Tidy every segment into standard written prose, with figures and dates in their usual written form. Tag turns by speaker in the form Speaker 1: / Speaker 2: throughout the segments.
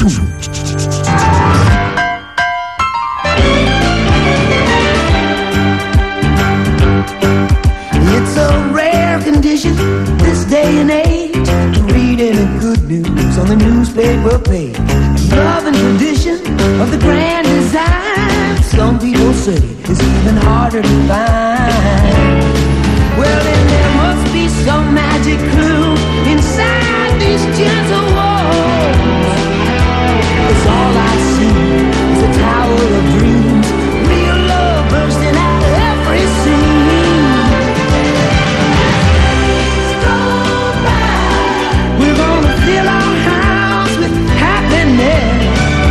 Speaker 1: It's a rare condition this day and age to read any good news on the newspaper page. Love and tradition of the grand design, some people say, is even harder to find. Well, then there must be some magic clue inside these gentle walls. 'Cause all I see is a tower of dreams, real love bursting out of every scene. We're gonna fill our house with happiness,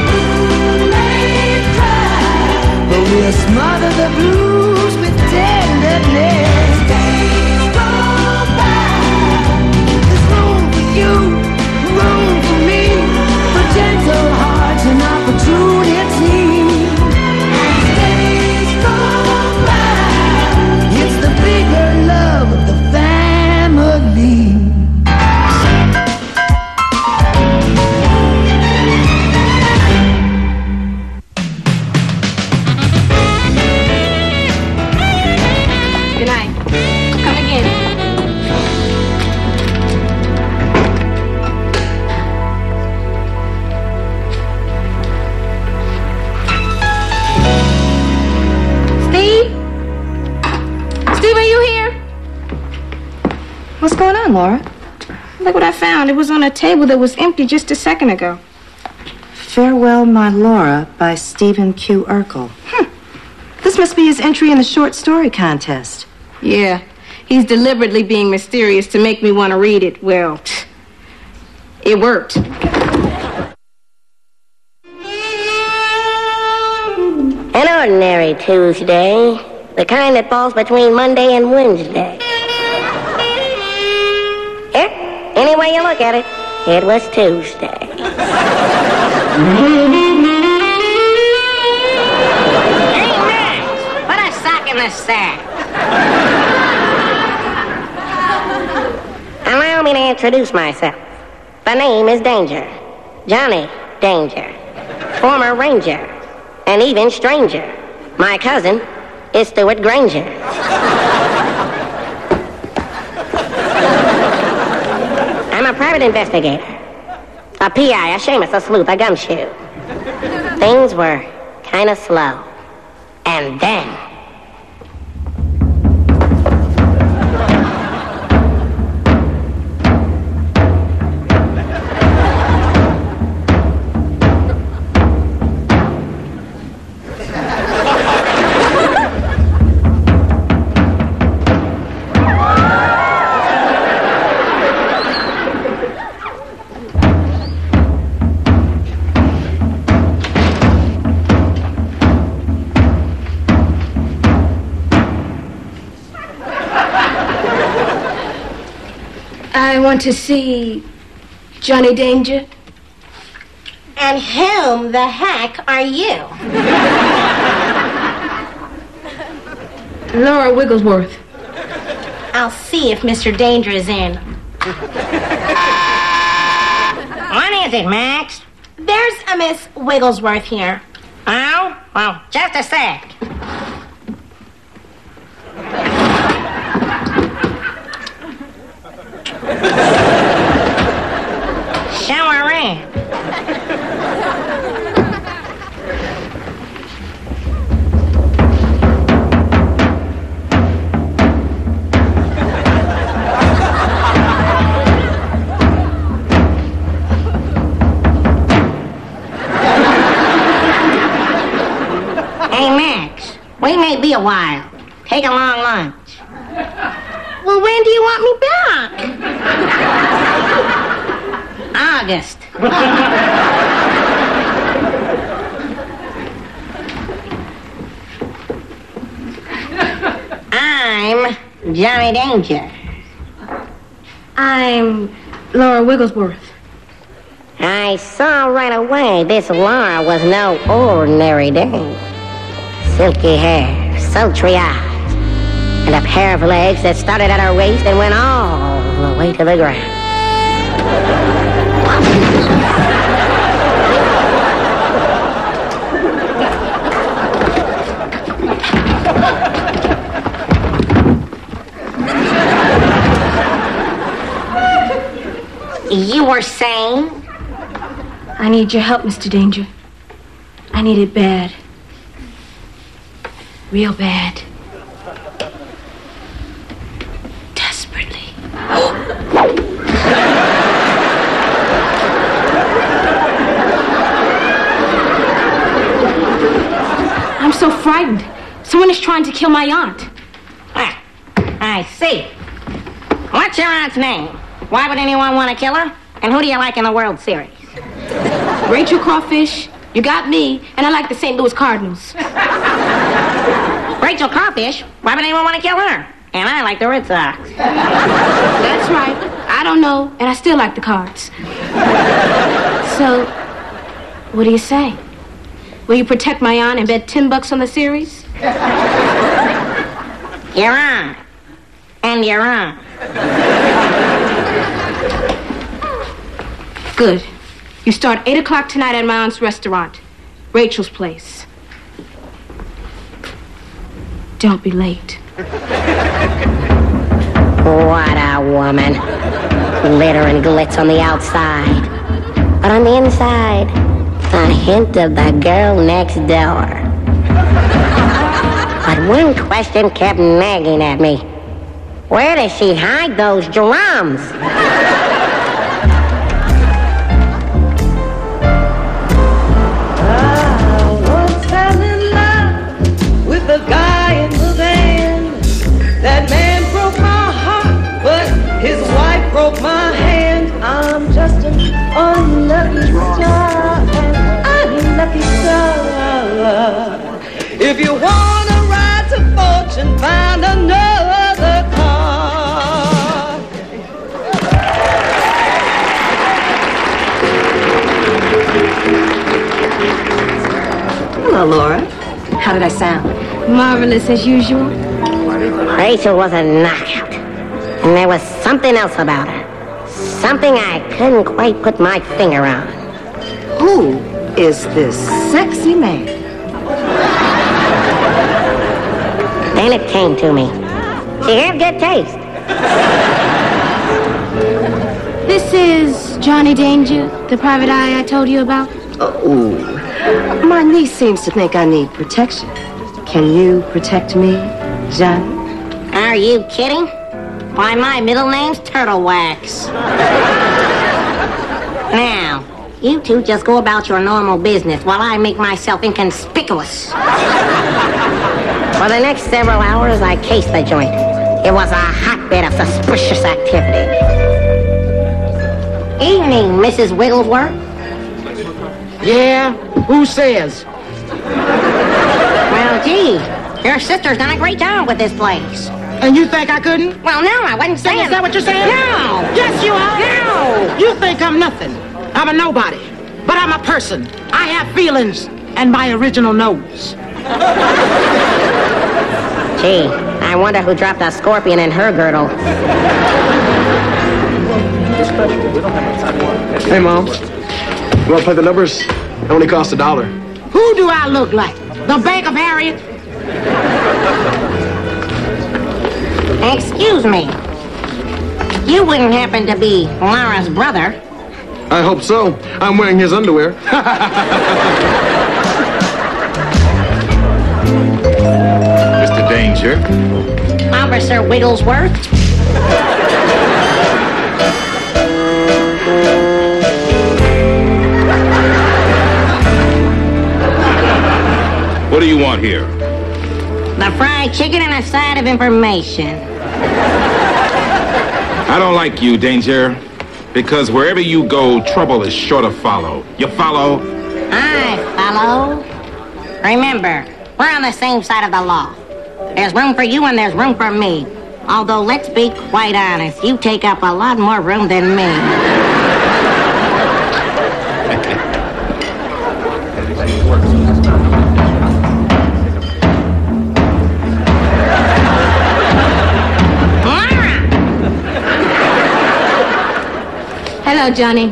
Speaker 1: but we'll smother the blues with tenderness. There's room for you, room for me, for gentle hearts and opportunity. It's the bigger love of the family.
Speaker 2: What's going on, Laura?
Speaker 3: Look what I found. It was on a table that was empty just a second ago.
Speaker 2: Farewell, My Laura by Stephen Q. Urkel. This must be his entry in the short story contest.
Speaker 3: Yeah, he's deliberately being mysterious to make me want to read it. Well, it worked.
Speaker 4: An ordinary Tuesday, the kind that falls between Monday and Wednesday. Any way you look at it, it was Tuesday. Hey, Max, put a sock in the sack. Allow me to introduce myself. The name is Danger. Johnny Danger. Former Ranger. And even stranger. My cousin is Stuart Granger. I'm a private investigator, a PI, a Seamus, a sleuth, a gumshoe. Things were kind of slow. And then...
Speaker 3: I want to see Johnny Danger.
Speaker 4: And whom the heck are you?
Speaker 3: Laura Wigglesworth.
Speaker 4: I'll see if Mr. Danger is in. What is it, Max? There's a Miss Wigglesworth here. Oh? Well, just a sec. Show her in. Hey, Max, we may be a while. Take a long lunch. Well, when do you want me back? August. I'm Johnny Danger.
Speaker 3: I'm Laura Wigglesworth.
Speaker 4: I saw right away this Laura was no ordinary dame. Silky hair, sultry eyes, and a pair of legs that started at her waist and went all the way to the ground.
Speaker 3: I need your help, Mr. Danger. I need it bad. Real bad. Desperately. I'm so frightened. Someone is trying to kill my aunt.
Speaker 4: Ah, I see. What's your aunt's name? Why would anyone want to kill her? And who do you like in the World Series?
Speaker 3: Rachel Crawfish, you got me, and I like the St. Louis Cardinals.
Speaker 4: Rachel Crawfish? Why would anyone want to kill her? And I like the Red Sox.
Speaker 3: That's right. I don't know, and I still like the Cards. So, what do you say? Will you protect my aunt and bet $10 on the series?
Speaker 4: You're on. And you're on.
Speaker 3: Good. You start 8 o'clock tonight at my aunt's restaurant, Rachel's Place. Don't be late.
Speaker 4: What a woman. Glitter and glitz on the outside. But on the inside, a hint of the girl next door. But one question kept nagging at me. Where does she hide those drums?
Speaker 1: The guy in the van. That man broke my heart, but his wife broke my hand. I'm just an unlucky star, an unlucky star. If you wanna ride to fortune, find another car.
Speaker 2: Hello, Laura. How did I sound?
Speaker 3: Marvelous as usual.
Speaker 4: Rachel was a knockout. And there was something else about her. Something I couldn't quite put my finger on.
Speaker 2: Who is this sexy man?
Speaker 4: Then it came to me. She had good taste.
Speaker 3: This is Johnny Danger, the private eye I told you about.
Speaker 2: Oh, my niece seems to think I need protection. Can you protect me, Johnny?
Speaker 4: Are you kidding? Why, my middle name's Turtle Wax. Now, you two just go about your normal business while I make myself inconspicuous. For the next several hours, I cased the joint. It was a hotbed of suspicious activity. Evening, Mrs. Wigglesworth.
Speaker 5: Yeah? Who says?
Speaker 4: Well, gee, your sister's done a great job with this place.
Speaker 5: And you think I couldn't?
Speaker 4: Well, no, I wasn't saying...
Speaker 5: Is that what you're saying?
Speaker 4: No!
Speaker 5: Yes, you are!
Speaker 4: No!
Speaker 5: You think I'm nothing. I'm a nobody. But I'm a person. I have feelings and my original nose.
Speaker 4: Gee, I wonder who dropped a scorpion in her girdle.
Speaker 6: Hey, Mom. You want to play the numbers? It only costs $1.
Speaker 5: Who do I look like? The Bank of Harriet?
Speaker 4: Excuse me. You wouldn't happen to be Laura's brother?
Speaker 6: I hope so. I'm wearing his underwear.
Speaker 7: Mr. Danger.
Speaker 4: Officer Wigglesworth?
Speaker 7: What do you want here?
Speaker 4: The fried chicken and a side of information.
Speaker 7: I don't like you, Danger, because wherever you go, trouble is sure to follow. You follow?
Speaker 4: I follow. Remember, we're on the same side of the law. There's room for you and there's room for me. Although, let's be quite honest, you take up a lot more room than me.
Speaker 3: Hello, Johnny.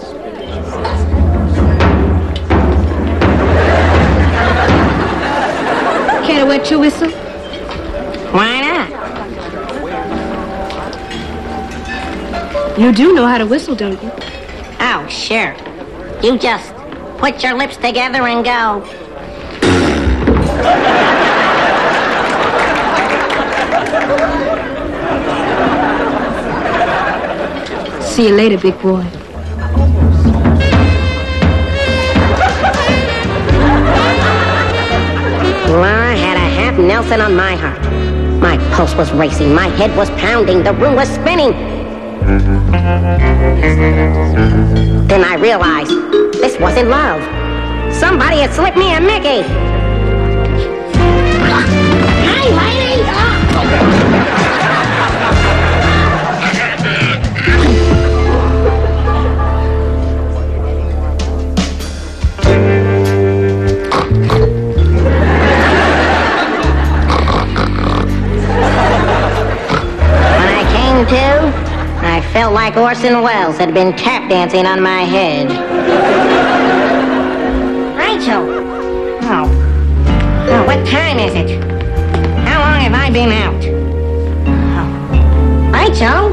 Speaker 3: Care to wet your whistle?
Speaker 4: Why not?
Speaker 3: You do know how to whistle, don't you?
Speaker 4: Oh, sure. You just put your lips together and go.
Speaker 3: See you later, big boy.
Speaker 4: Laura had a half Nelson on my heart. My pulse was racing, my head was pounding, the room was spinning. Then I realized this wasn't love. Somebody had slipped me a Mickey. Hey, lady! I felt like Orson Welles had been tap dancing on my head. Rachel! Oh, what time is it? How long have I been out? Oh. Rachel?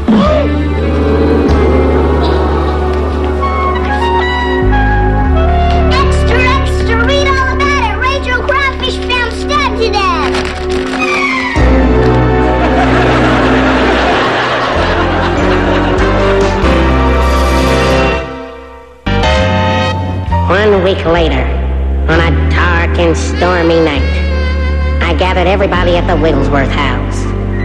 Speaker 8: Extra, extra! Read all about it! Rachel Crawfish found stabbed to death!
Speaker 4: 1 week later, on a dark and stormy night, I gathered everybody at the Wigglesworth house.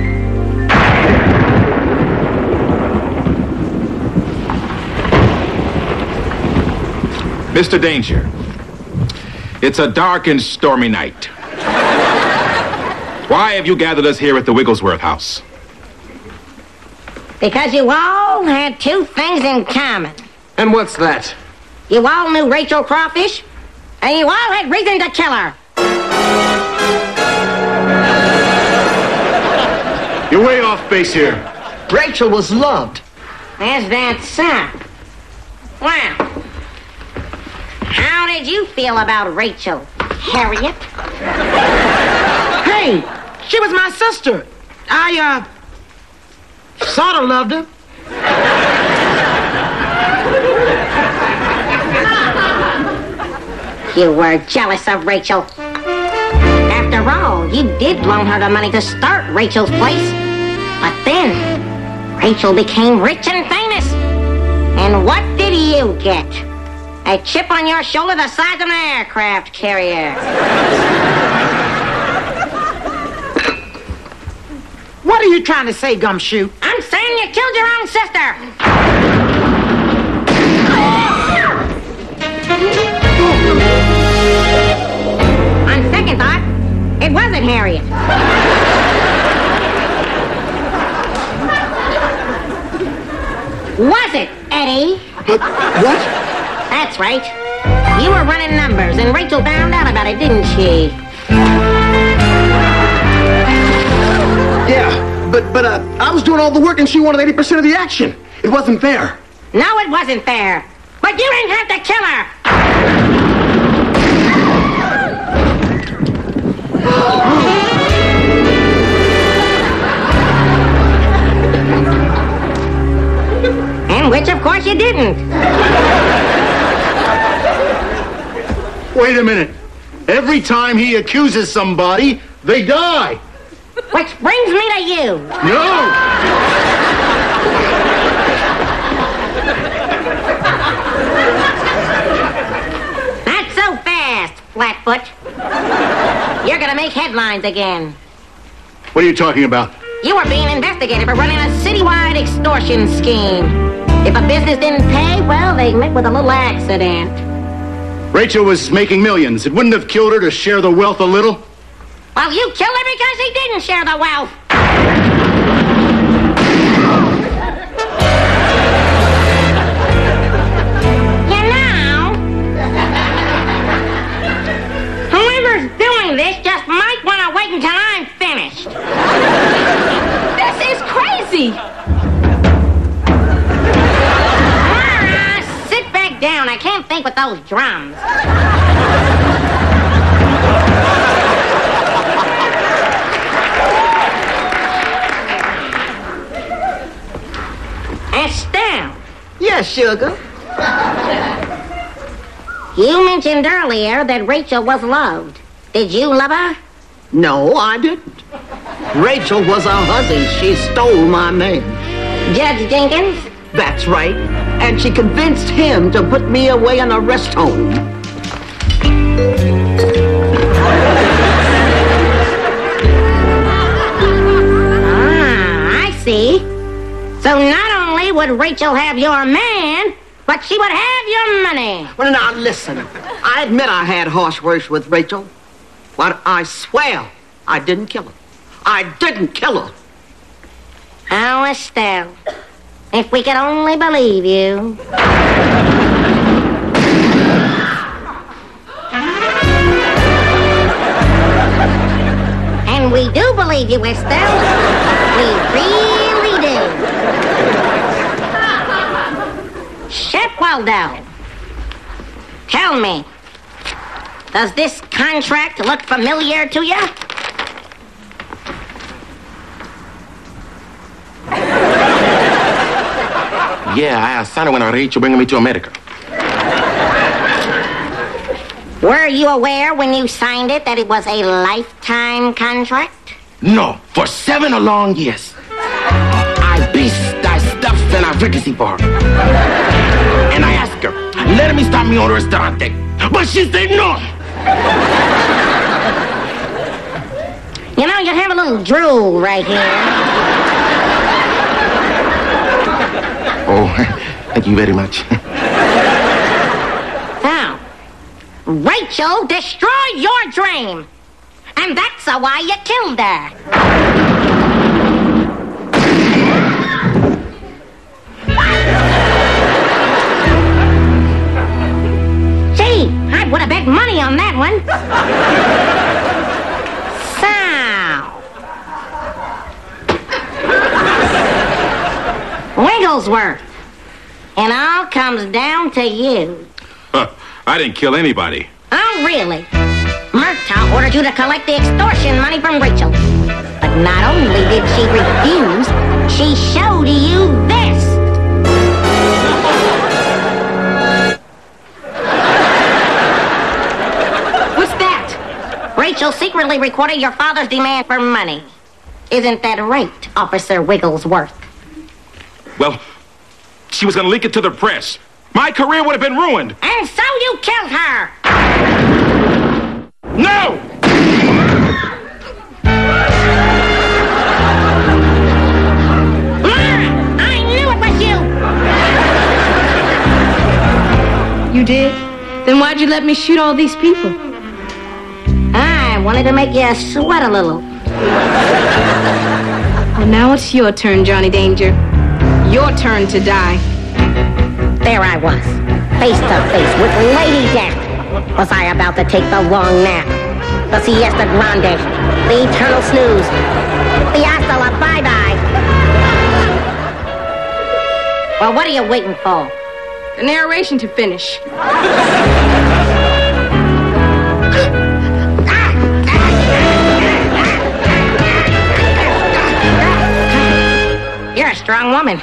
Speaker 7: Mr. Danger, it's a dark and stormy night. Why have you gathered us here at the Wigglesworth house?
Speaker 4: Because you all had two things in common.
Speaker 6: And what's that?
Speaker 4: You all knew Rachel Crawfish, and you all had reason to kill her.
Speaker 6: You're way off base here.
Speaker 5: Rachel was loved.
Speaker 4: Is that so? Well, how did you feel about Rachel, Harriet?
Speaker 5: Hey, she was my sister. I, sort of loved her.
Speaker 4: You were jealous of Rachel. After all, you did loan her the money to start Rachel's place. But then, Rachel became rich and famous. And what did you get? A chip on your shoulder the size of an aircraft carrier.
Speaker 5: What are you trying to say, Gumshoe?
Speaker 4: I'm saying you killed your own sister. On second thought, it wasn't Harriet. Was it, Eddie?
Speaker 6: What?
Speaker 4: That's right. You were running numbers, and Rachel found out about it, didn't she?
Speaker 6: Yeah, but I was doing all the work and she wanted 80% of the action. It wasn't fair.
Speaker 4: No, it wasn't fair. But you didn't have to kill her. And which, of course, you didn't.
Speaker 6: Wait a minute. Every time he accuses somebody, they die.
Speaker 4: Which brings me to you.
Speaker 6: No!
Speaker 4: Not so fast, Flatfoot. You're gonna make headlines again.
Speaker 6: What are you talking about?
Speaker 4: You were being investigated for running a citywide extortion scheme. If a business didn't pay, well, they met with a little accident.
Speaker 6: Rachel was making millions. It wouldn't have killed her to share the wealth a little.
Speaker 4: Well, you killed her because he didn't share the wealth. You know, whoever's doing this just might want to wait until I'm finished.
Speaker 3: This is crazy.
Speaker 4: Laura, sit back down. I can't think with those drums. Estelle.
Speaker 5: Yes, sugar.
Speaker 4: You mentioned earlier that Rachel was loved. Did you love her?
Speaker 5: No, I didn't. Rachel was a hussy. She stole my man.
Speaker 4: Judge Jenkins?
Speaker 5: That's right. And she convinced him to put me away in a rest home.
Speaker 4: I see. So not only would Rachel have your man, but she would have your money.
Speaker 5: Well, now listen. I admit I had harsh words with Rachel, but I swear I didn't kill her. I didn't kill her.
Speaker 4: Oh, Estelle, if we could only believe you. And we do believe you, Estelle. We really do. Shep Waldo, tell me, does this contract look familiar to you?
Speaker 9: Yeah, I signed it when Rachel bringing me to America.
Speaker 4: Were you aware when you signed it that it was a lifetime contract?
Speaker 9: No, for 7 long years. I beast, I stuff, and I fricassee for her. And I asked her, let me stop me on the restaurante. But she said no.
Speaker 4: You know, you have a little drool right here.
Speaker 9: Oh, thank you very much.
Speaker 4: Now, Rachel destroyed your dream. And that's why you killed her. Gee, I would have bet money on that one. So, Wigglesworth, it all comes down to you.
Speaker 7: I didn't kill anybody.
Speaker 4: Oh, really? Murtaugh ordered you to collect the extortion money from Rachel. But not only did she refuse, she showed you this. What's that? Rachel secretly recorded your father's demand for money. Isn't that right, Officer Wigglesworth?
Speaker 7: Well, she was going to leak it to the press. My career would have been ruined.
Speaker 4: And so you killed her.
Speaker 7: No!
Speaker 4: I knew it was you.
Speaker 3: You did? Then why'd you let me shoot all these people?
Speaker 4: I wanted to make you sweat a little.
Speaker 3: Well, now it's your turn, Johnny Danger. Your turn to die.
Speaker 4: There I was, face to face with Lady Death. Was I about to take the long nap? The siesta grande, the eternal snooze, the hasta la bye-bye. Well, what are you waiting for?
Speaker 3: The narration to finish.
Speaker 4: You're a strong woman.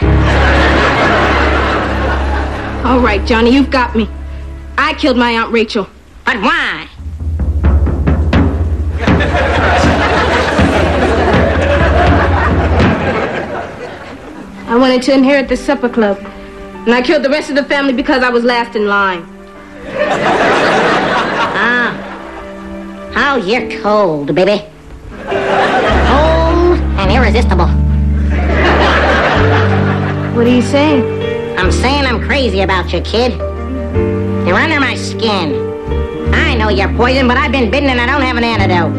Speaker 3: All right, Johnny, you've got me. I killed my Aunt Rachel.
Speaker 4: But why?
Speaker 3: I wanted to inherit the supper club. And I killed the rest of the family because I was last in line.
Speaker 4: Ah. Oh, you're cold, baby. Cold and irresistible.
Speaker 3: What are you saying?
Speaker 4: I'm saying I'm crazy about you, kid. You're under my skin. I know you're poison, but I've been bitten and I don't have an antidote.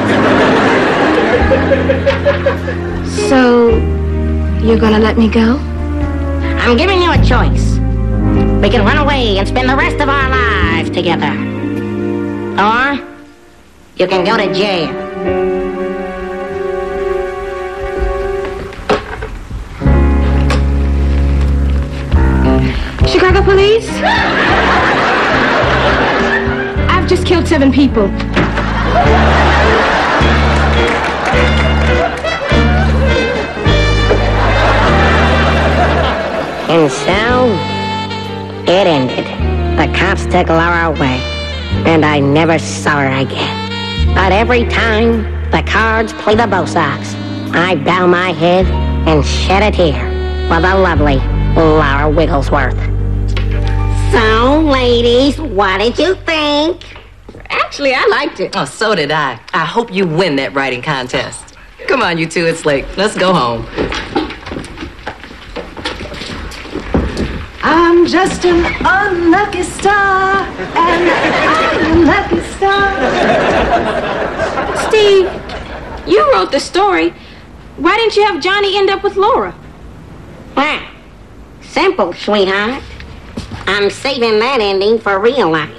Speaker 3: So, you're gonna let me go?
Speaker 4: I'm giving you a choice. We can run away and spend the rest of our lives together. Or, you can go to jail.
Speaker 3: Chicago police? I've just killed 7 people.
Speaker 4: And so, it ended. The cops took Laura away, and I never saw her again. But every time the cards play the Bo Sox, I bow my head and shed a tear for the lovely Laura Wigglesworth. So, ladies, what did you think?
Speaker 3: Actually, I liked it.
Speaker 2: Oh, so did I. I hope you win that writing contest. Come on, you two, it's late. Let's go home. I'm just an unlucky star, and I'm a lucky star.
Speaker 3: Steve, you wrote the story. Why didn't you have Johnny end up with Laura?
Speaker 4: Well, simple, sweetheart. I'm saving that ending for real life.